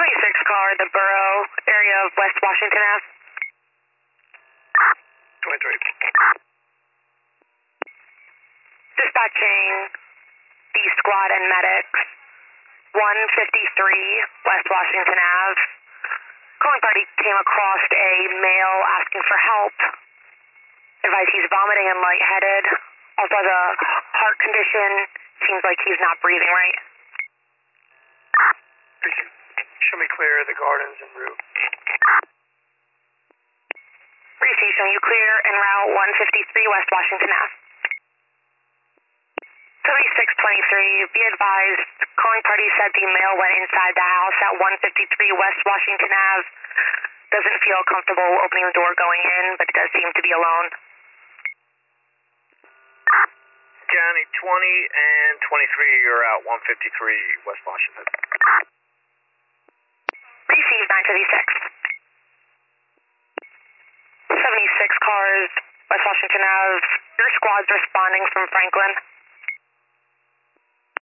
76 car, the Borough area of West Washington Ave. 23. Dispatching the squad and medics. 153 West Washington Ave. Calling party came across a male asking for help. Advice he's vomiting and lightheaded. Also has a heart condition. Seems like he's not breathing right. Show me clear of the gardens en route. Receive, showing you clear en route 153 West Washington Ave. 7623, be advised, calling party said the male went inside the house at 153 West Washington Ave. Doesn't feel comfortable opening the door going in, but does seem to be alone. County 20 and 23, you're out 153 West Washington. Receive 956. 76 cars, West Washington Ave. Your squad's responding from Franklin.